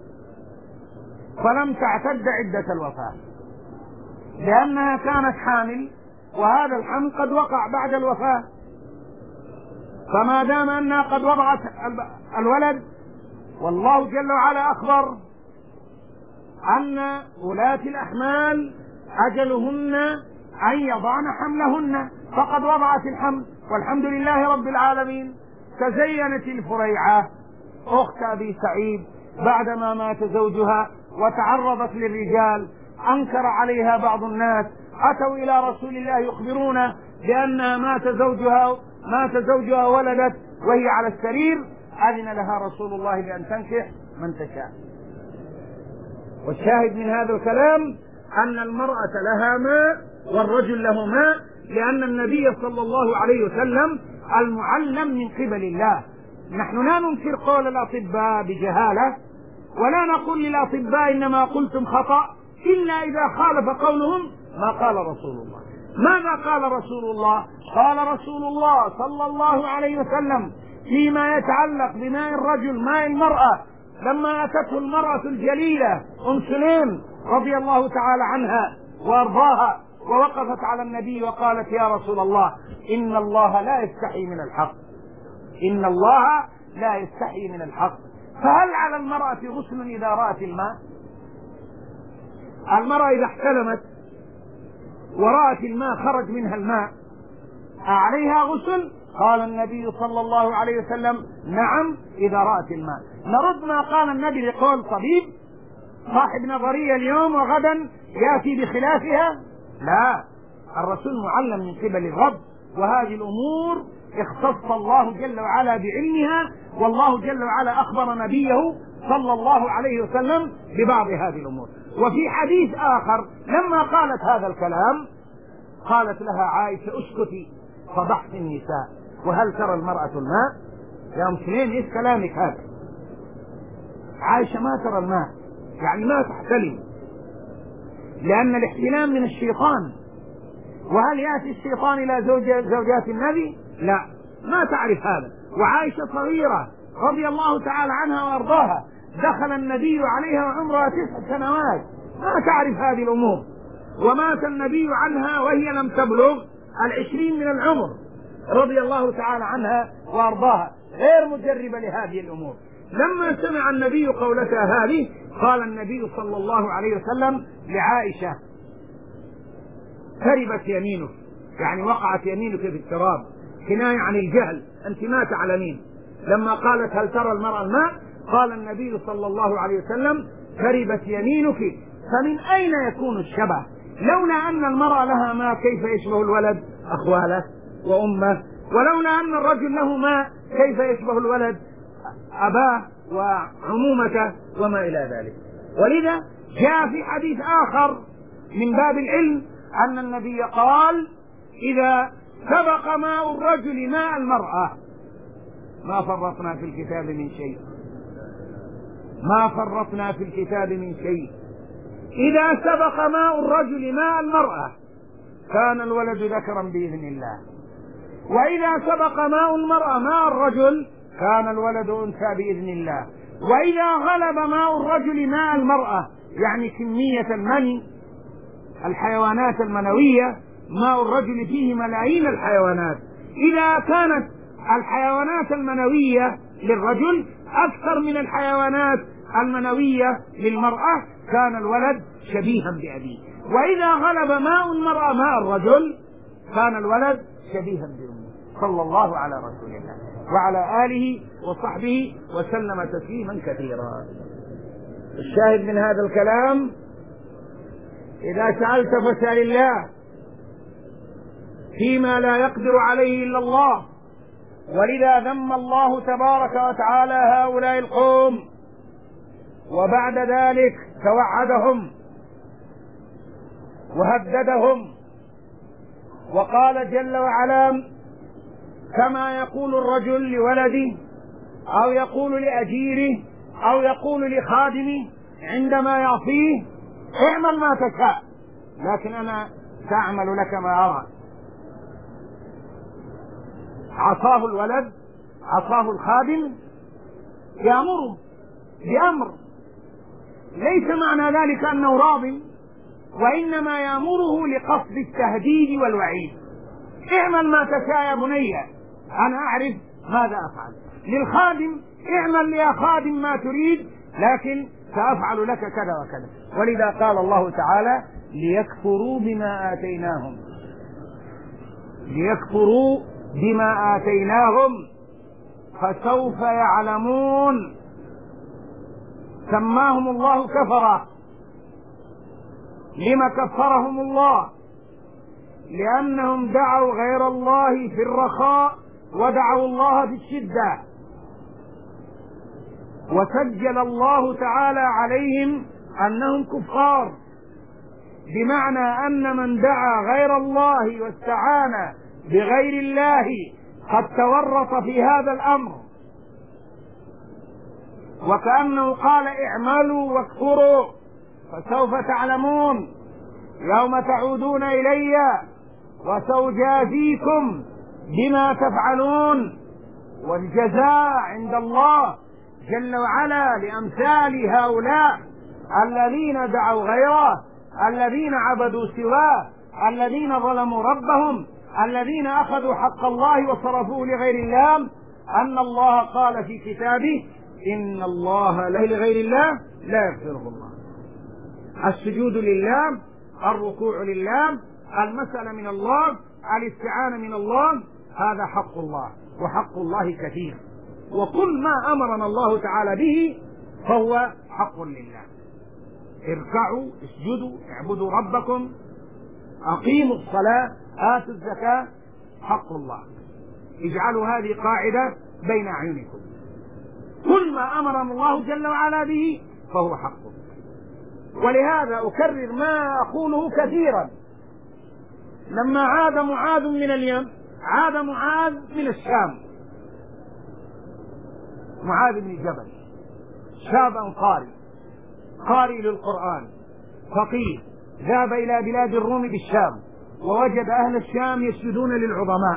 [SPEAKER 2] فلم تعتد عدة الوفاة لأنها كانت حامل، وهذا الحمل قد وقع بعد الوفاة، فما دام أنها قد وضعت الولد، والله جل وعلا أخبر أن ولاة الأحمال أجلهن أن يضعن حملهن، فقد وضعت الحمل والحمد لله رب العالمين. تزينت الفريعة أخت أبي سعيد بعدما مات زوجها وتعرضت للرجال، أنكر عليها بعض الناس، أتوا إلى رسول الله يخبرونه بأنها مات زوجها ولدت وهي على السرير، أذن لها رسول الله بأن تنكح من تشاء. والشاهد من هذا الكلام أن المرأة لها ماء والرجل له ماء، لأن النبي صلى الله عليه وسلم المعلم من قبل الله. نحن لا ننكر قول الأطباء بجهالة، ولا نقول للأطباء إنما قلتم خطأ إلا إذا خالف قولهم ما قال رسول الله. ماذا قال رسول الله؟ قال رسول الله صلى الله عليه وسلم فيما يتعلق بماء الرجل ماء المرأة، لما أتته المرأة الجليلة أم سليم رضي الله تعالى عنها وأرضاها ووقفت على النبي وقالت يا رسول الله إن الله لا يستحي من الحق، إن الله لا يستحي من الحق، فهل على المرأة غسل إذا رأت الماء؟ المرأة إذا احتلمت ورأت الماء خرج منها الماء عليها غسل؟ قال النبي صلى الله عليه وسلم نعم إذا رأت الماء. نرد ما قال النبي لقول طبيب صاحب نظرية اليوم وغدا يأتي بخلافها؟ لا، الرسول معلم من قبل الرب، وهذه الأمور اختص الله جل وعلا بعلمها، والله جل وعلا أخبر نبيه صلى الله عليه وسلم ببعض هذه الأمور. وفي حديث آخر لما قالت هذا الكلام قالت لها عائشة اسكتي فضحت النساء، وهل ترى المرأة الماء؟ يا مسلمين ايش كلامك هذا؟ عائشة ما ترى الماء، يعني ما تحتلم، لأن الاحتلام من الشيطان. وهل يأتي الشيطان إلى زوجات النبي؟ لا، ما تعرف هذا. وعائشة صغيرة رضي الله تعالى عنها وأرضاها، دخل النبي عليها وعمرها 9 سنوات، ما تعرف هذه الأمور، ومات النبي عنها وهي لم تبلغ 20 من العمر رضي الله تعالى عنها وأرضاها، غير مجربة لهذه الأمور. لما سمع النبي قولتها هذه قال النبي صلى الله عليه وسلم لعائشة تربت يمينك، يعني وقعت يمينك في التراب، كناية عن الجهل، أنت ما تعلمين. لما قالت هل ترى المرأة الماء قال النبي صلى الله عليه وسلم تربت يمينك. فمن أين يكون الشبه؟ لولا أن المرأة لها ماء كيف يشبه الولد أخواله وأمه؟ ولولا أن الرجل له ماء كيف يشبه الولد أباه وعمومته وما إلى ذلك؟ ولذا جاء في حديث آخر من باب العلم أن النبي قال إذا سبق ماء الرجل ماء المرأة ما فرطنا في الكتاب من شيء، ما فرطنا في الكتاب من شيء. إذا سبق ماء الرجل ماء المرأة كان الولد ذكرا بإذن الله، وإذا سبق ماء المرأة ماء الرجل كان الولد أنثى بإذن الله. وإذا غلب ماء الرجل ماء المرأة، يعني كمية المني الحيوانات المنوية، ماء الرجل فيه ملايين الحيوانات، إذا كانت الحيوانات المنوية للرجل أكثر من الحيوانات المنوية للمرأة كان الولد شبيها بأبيه. وإذا غلب ماء المرأة ماء الرجل كان الولد شبيها بأمه. صلى الله على رسول الله وعلى آله وصحبه وسلم تسليما كثيرا. الشاهد من هذا الكلام إذا سألت فاسأل الله فيما لا يقدر عليه إلا الله. ولذا ذم الله تبارك وتعالى هؤلاء القوم، وبعد ذلك توعدهم وهددهم وقال جل وعلا كما يقول الرجل لولده أو يقول لأجيره أو يقول لخادمه عندما يعصيه اعمل ما تشاء لكن أنا سأعمل لك ما أرى. عصاه الولد، عصاه الخادم، يأمره بأمر ليس معنى ذلك أنه راض، وإنما يأمره لقصد التهديد والوعيد. اعمل ما تشاء يا بني أنا أعرف ماذا أفعل. للخادم اعمل يا خادم ما تريد لكن سأفعل لك كذا وكذا. ولذا قال الله تعالى ليكفروا بما آتيناهم، ليكفروا بما آتيناهم فسوف يعلمون. سماهم الله كفرة. لما كفرهم الله؟ لأنهم دعوا غير الله في الرخاء ودعوا الله في الشدة، وسجل الله تعالى عليهم أنهم كفار، بمعنى أن من دعا غير الله واستعان بغير الله قد تورط في هذا الأمر، وكأنه قال اعملوا واكفروا فسوف تعلمون يوم تعودون إلي وسأجازيكم بما تفعلون. والجزاء عند الله جل وعلا لأمثال هؤلاء الذين دعوا غيره، الذين عبدوا سواه، الذين ظلموا ربهم، الذين أخذوا حق الله وصرفوه لغير الله، أن الله قال في كتابه إن الله لغير الله لا يغفره الله. السجود لله، الركوع لله، المسألة من الله، الاستعانة من الله، هذا حق الله، وحق الله كثير، وكل ما أمرنا الله تعالى به فهو حق لله. اركعوا، اسجدوا، اعبدوا ربكم، أقيموا الصلاة، آتوا الزكاة، حق الله. اجعلوا هذه قاعدة بين أعينكم، كل ما أمرنا الله جل وعلا به فهو حقه. ولهذا أكرر ما أقوله كثيرا، لما عاد معاذ من اليمن عاد معاذ من الشام، معاذ بن جبل شاب أنصاري قارئ للقرآن فقيه، ذهب إلى بلاد الروم بالشام ووجد أهل الشام يسجدون للعظماء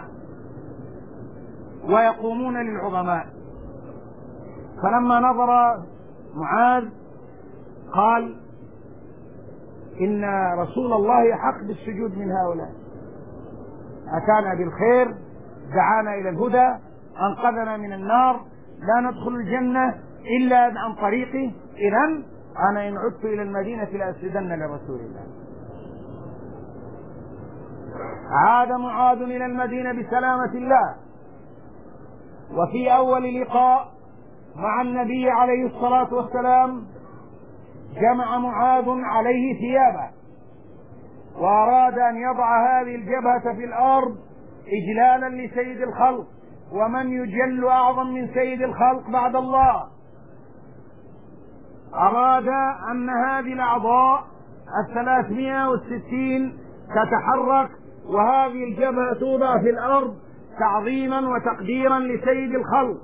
[SPEAKER 2] ويقومون للعظماء، فلما نظر معاذ قال إن رسول الله يحق بالسجود من هؤلاء، أتانا بالخير، دعانا إلى الهدى، أنقذنا من النار، لا ندخل الجنة إلا عن طريقه، إذن أنا إن عدت إلى المدينة لأسجدن لرسول الله. عاد معاذ إلى المدينة بسلامة الله، وفي أول لقاء مع النبي عليه الصلاة والسلام جمع معاذ عليه ثيابه وأراد أن يضع هذه الجبهة في الأرض إجلالا لسيد الخلق، ومن يجل أعظم من سيد الخلق بعد الله. أراد أن هذه الأعضاء 360 تتحرك وهذه الجبهة توضع في الأرض تعظيما وتقديرا لسيد الخلق.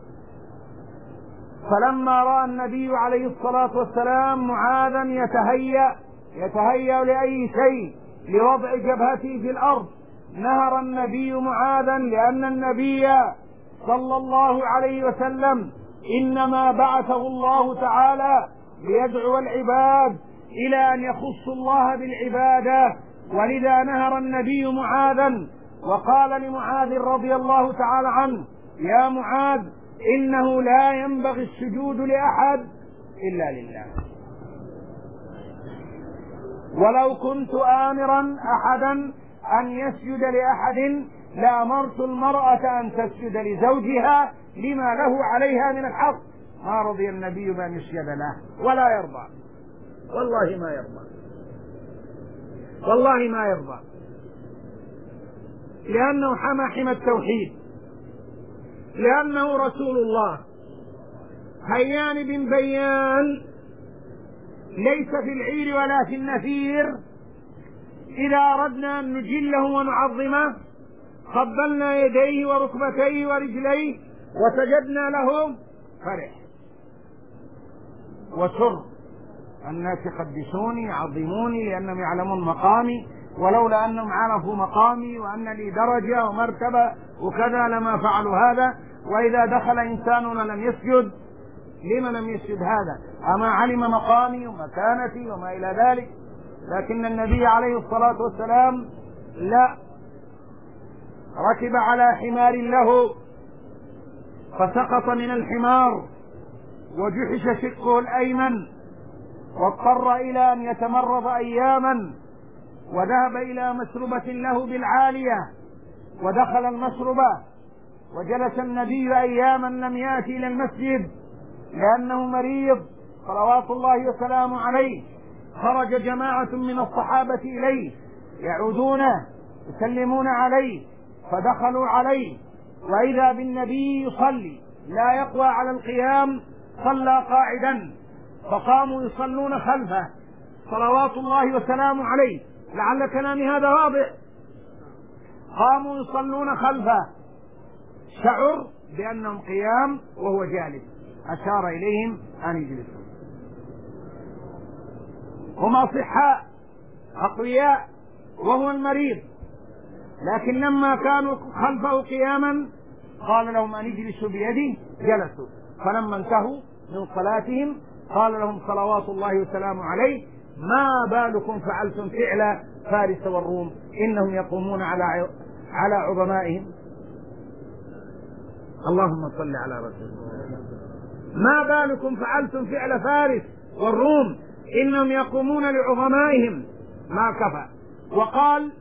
[SPEAKER 2] فلما رأى النبي عليه الصلاة والسلام معاذا يتهيأ لأي شيء لوضع جبهته في الأرض، نهر النبي معاذا، لأن النبي صلى الله عليه وسلم إنما بعثه الله تعالى ليدعو العباد إلى أن يخصوا الله بالعبادة، ولذا نهر النبي معاذا وقال لمعاذ رضي الله تعالى عنه: يا معاذ إنه لا ينبغي السجود لأحد إلا لله، ولو كنت آمرا أحدا أن يسجد لأحد لأمرت المرأة أن تسجد لزوجها لما له عليها من الحق. ما رضي النبي بأن يسجد له ولا يرضى، والله ما يرضى، والله ما يرضى، لأنه حمى التوحيد، لأنه رسول الله. هيان بن بيان ليس في العير ولا في النفير، إذا أردنا أن نجله ونعظمه قبلنا يديه وركبتيه ورجليه وسجدنا له، فرح وسر الناس يقدسوني يعظموني لأنهم يعلمون مقامي، ولولا أنهم عرفوا مقامي وأن لي درجة ومرتبة وكذا لما فعلوا هذا. وإذا دخل إنسان لم يسجد، لما لم يسجد هذا؟ أما علم مقامي ومكانتي وما إلى ذلك. لكن النبي عليه الصلاة والسلام لا، ركب على حمار له فسقط من الحمار وجحش شقه الأيمن واضطر إلى أن يتمرض أياما، وذهب إلى مسربة له بالعالية ودخل المسربة، وجلس النبي أياما لم يأتي إلى المسجد لأنه مريض صلوات الله وسلامه عليه. خرج جماعة من الصحابة إليه يعودونه يسلمون عليه، فدخلوا عليه وإذا بالنبي يصلي لا يقوى على القيام، صلى قاعدا، فقاموا يصلون خلفه صلوات الله وسلامه عليه. لعل كلامي هذا واضح. قاموا يصلون خلفه، شعر بأنهم قيام وهو جالس، أشار إليهم أن يجلسوا. هما صحاء أقوياء وهو المريض، لكن لما كانوا خلفه قياما قال لهم أن يجلسوا بيده، جلسوا. فلما انتهوا من صلاتهم قال لهم صلوات الله وسلامه عليه: ما بالكم فعلتم فعل فارس والروم إنهم يقومون على عظمائهم. اللهم صل على رسول الله. ما بالكم فعلتم فعل فارس والروم إنهم يقومون لعظمائهم. ما كفى، وقال: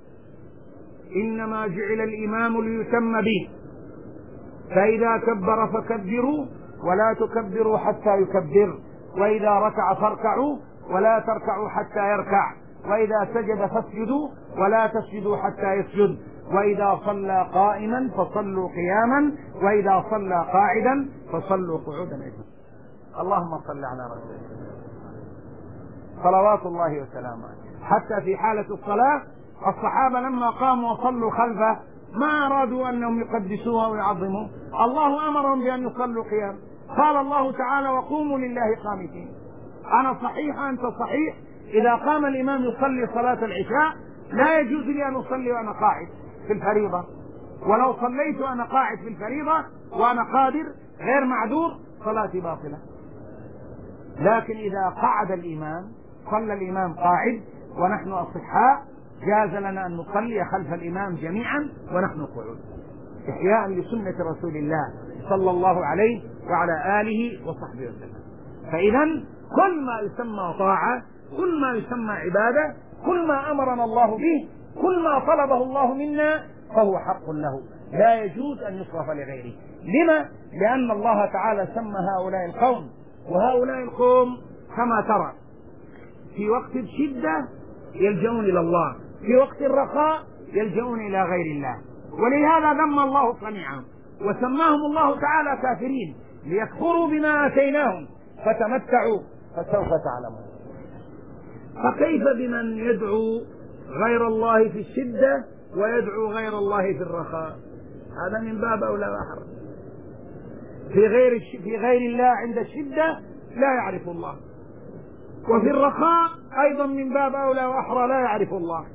[SPEAKER 2] إنما جعل الإمام ليتم به، فإذا كبر فكبروا ولا تكبروا حتى يكبر، وإذا ركع فاركعوا ولا تركعوا حتى يركع، وإذا سجد فاسجدوا ولا تسجدوا حتى يسجد، وإذا صلى قائما فصلوا قياما، وإذا صلى قاعدا فصلوا قعودا. اللهم صل على رسول الله صلوات الله وسلامه عليه. حتى في حالة الصلاة الصحابة لما قاموا وصلوا خلفه ما أرادوا أنهم يقدسوه ويعظموه، الله أمرهم بأن يصلوا قيام. قال الله تعالى وقوموا لله قانتين. أنا صحيح أنت صحيح، إذا قام الإمام يصلي صلاة العشاء لا يجوز لي أن أصلي وأنا قاعد في الفريضة، ولو صليت وأنا قاعد في الفريضة وأنا قادر غير معذور صلاتي باطلة. لكن إذا قعد الإمام صلى الإمام قاعد ونحن أصحاء جاز لنا أن نصلي خلف الإمام جميعا ونحن قعود، إحياء لسنة رسول الله صلى الله عليه وعلى آله وصحبه وسلم. فإذا كل ما يسمى طاعة، كل ما يسمى عبادة، كل ما أمرنا الله به، كل ما طلبه الله منا فهو حق له، لا يجوز أن يصرف لغيره. لما؟ لأن الله تعالى سمى هؤلاء القوم، وهؤلاء القوم كما ترى في وقت الشدة يلجؤون إلى الله، في وقت الرخاء يلجؤون إلى غير الله، ولهذا ذم الله صنيعهم وسماهم الله تعالى كافرين ليكفروا بما آتيناهم فتمتعوا فسوف تعلمون. فكيف بمن يدعو غير الله في الشدة ويدعو غير الله في الرخاء؟ هذا من باب أولى وأحرى. في غير الله عند الشدة لا يعرف الله، وفي الرخاء أيضا من باب أولى وأحرى لا يعرف الله.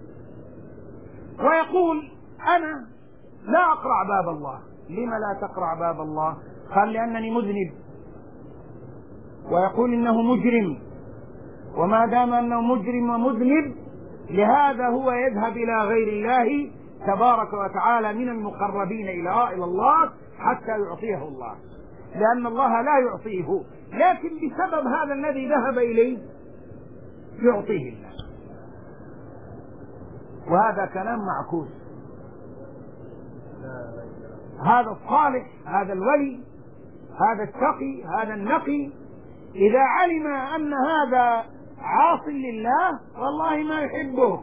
[SPEAKER 2] ويقول أنا لا أقرع باب الله. لما لا تقرع باب الله؟ قال لأنني مذنب. ويقول إنه مجرم، وما دام أنه مجرم ومذنب لهذا هو يذهب إلى غير الله تبارك وتعالى من المقربين إلى الله حتى يعطيه الله، لأن الله لا يعطيه، لكن بسبب هذا الذي ذهب إليه يعطيه الله. وهذا كلام معكوس. هذا الصالح، هذا الولي، هذا التقي، هذا النقي، إذا علم أن هذا عاص لله والله ما يحبه،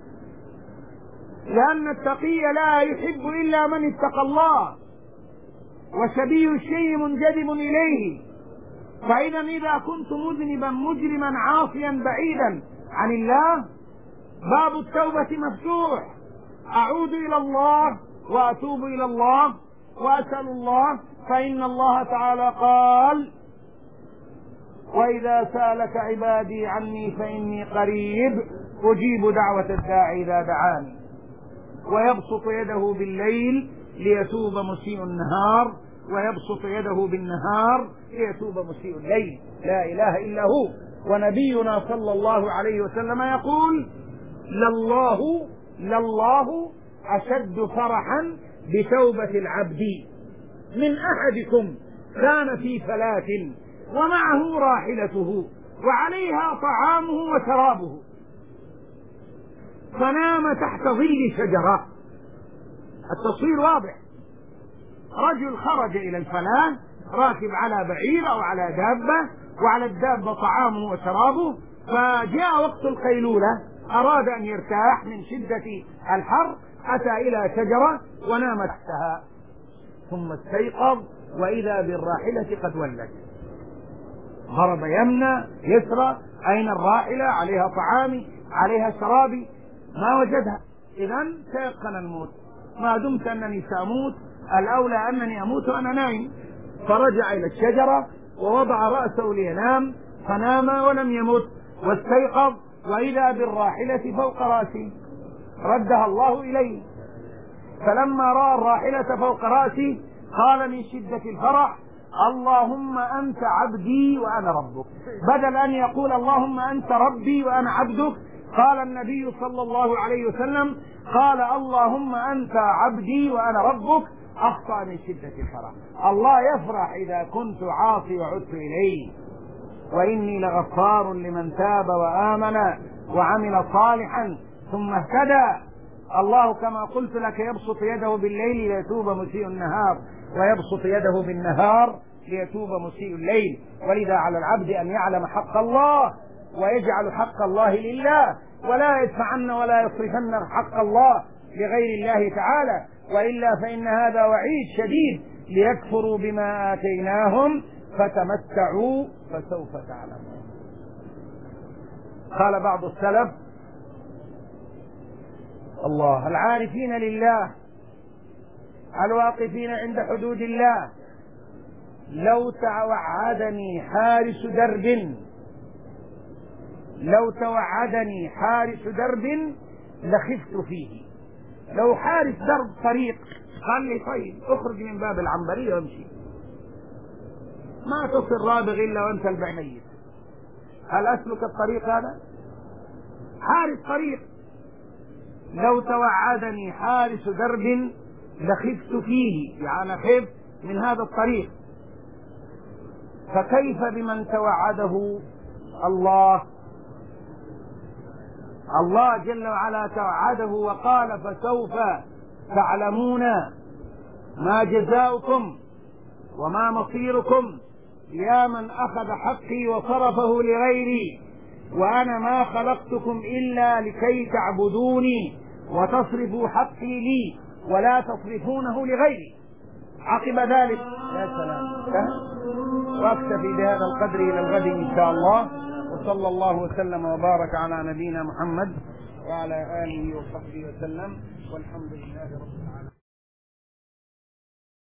[SPEAKER 2] لأن التقي لا يحب إلا من اتقى الله، وشبيه الشيء منجذب إليه. فإذا إذا كنت مذنبا مجرما عاصيا بعيدا عن الله باب التوبة مفتوح، أعود إلى الله وأتوب إلى الله وأسأل الله، فإن الله تعالى قال وإذا سألك عبادي عني فإني قريب أجيب دعوة الداعي إذا دعاني، ويبسط يده بالليل ليتوب مسيء النهار، ويبسط يده بالنهار ليتوب مسيء الليل. لا إله إلا هو. ونبينا صلى الله عليه وسلم يقول لله أشد فرحا بتوبة العبد من أحدكم كان في فلاة ومعه راحلته وعليها طعامه وشرابه فنام تحت ظل شجرة. التصوير واضح. رجل خرج إلى الفلاة راكب على بعير أو على دابة، وعلى الدابة طعامه وشرابه، فجاء وقت القيلولة أراد أن يرتاح من شدة الحر، أتى إلى شجرة ونام تحتها، ثم استيقظ وإذا بالراحلة قد ولت. ضرب يمنى يسرى، أين الراحلة؟ عليها طعامي، عليها شرابي، ما وجدها. إذن تيقن الموت، ما دمت أنني سأموت الأولى أنني أموت وأنا نايم. فرجع إلى الشجرة ووضع رأسه لينام، فنام ولم يمت، واستيقظ وإذا بالراحلة فوق رأسه، ردها الله إليه. فلما رأى الراحلة فوق رأسه قال من شدة الفرح اللهم أنت عبدي وأنا ربك، بدل أن يقول اللهم أنت ربي وأنا عبدك قال النبي صلى الله عليه وسلم قال اللهم أنت عبدي وأنا ربك، أخطأ من شدة الفرح. الله يفرح إذا كنت عاصي وعدت إليه، وإني لغفار لمن تاب وآمن وعمل صالحا ثم اهتدى. الله كما قلت لك يبسط يده بالليل ليتوب مسيء النهار، ويبسط يده بالنهار ليتوب مسيء الليل. ولذا على العبد أن يعلم حق الله ويجعل حق الله لله، ولا يدفعن ولا يصرفن حق الله لغير الله تعالى، وإلا فإن هذا وعيد شديد ليكفروا بما آتيناهم فتمتعوا فسوف تعلمون. قال بعض السلف الله، العارفين لله، الواقفين عند حدود الله. لو توعدني حارس درب لخفت فيه. لو حارس درب طريق قال لي طيب اخرج من باب العنبرية وامشي، ما تصل رابغ إلا وانت البعيد، هل أسلك الطريق هذا؟ حارس طريق. لو توعدني حارس درب لخفت فيه، يعني خفت من هذا الطريق، فكيف بمن توعده الله؟ الله جل وعلا توعده وقال فسوف تعلمون ما جزاؤكم وما مصيركم يا من أخذ حقي وصرفه لغيري، وأنا ما خلقتكم إلا لكي تعبدوني وتصرفوا حقي لي ولا تصرفونه لغيري. عقب ذلك يا سلام، واكتفي بهذا القدر إلى الغد إن شاء الله، وصلى الله وسلم وبارك على نبينا محمد وعلى آله وصحبه وسلم، والحمد لله رب العالمين.